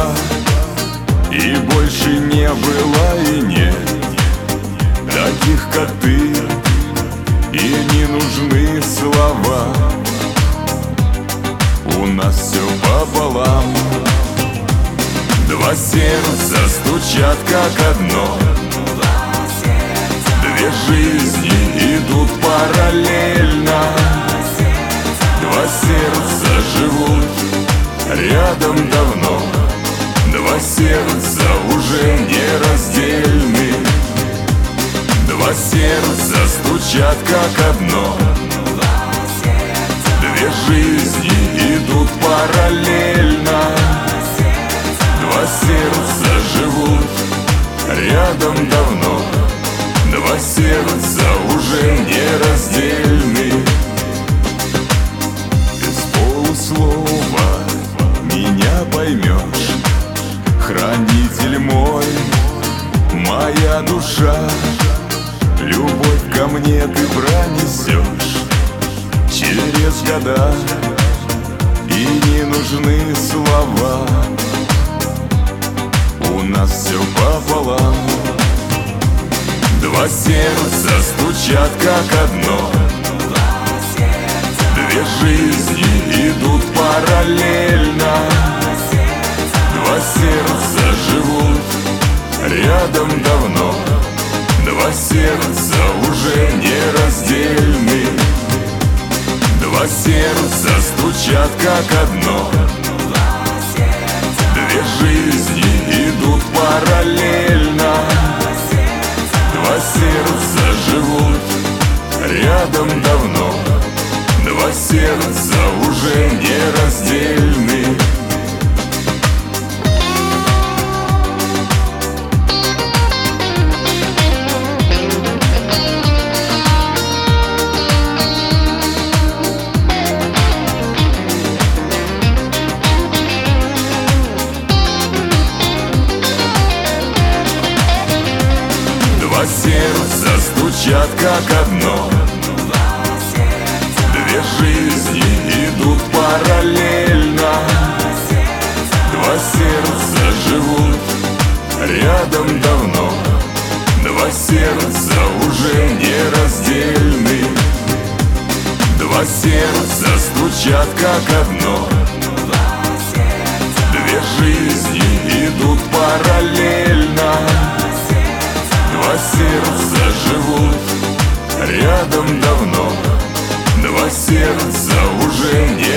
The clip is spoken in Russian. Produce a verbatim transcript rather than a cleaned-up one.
судьба, и больше не было и нет таких, как ты, и не нужны слова. У нас все пополам. Два сердца стучат как одно, две жизни идут параллельно. Два сердца живут рядом давно, два сердца уже не раздельны. Два сердца стучат как одно, две жизни идут параллельно. Два сердца живут рядом давно, два сердца уже не раздельны. Без полуслова меня поймешь, хранитель мой, моя душа. Любовь ко мне ты пронесешь через года, и не нужны слова. У нас все пополам. Два сердца стучат как одно, две жизни идут параллельно. Два сердца живут рядом давно, два сердца уже не раздельны. Два сердца стучат как одно, две жизни идут параллельно. Два сердца живут рядом давно, два сердца уже не раздельны. Два сердца стучат как одно, две жизни идут параллельно. Два сердца живут рядом давно, два сердца уже не раздельны. Два сердца стучат как одно, две жизни идут параллельно. Два сердца живут рядом давно, два сердца уже не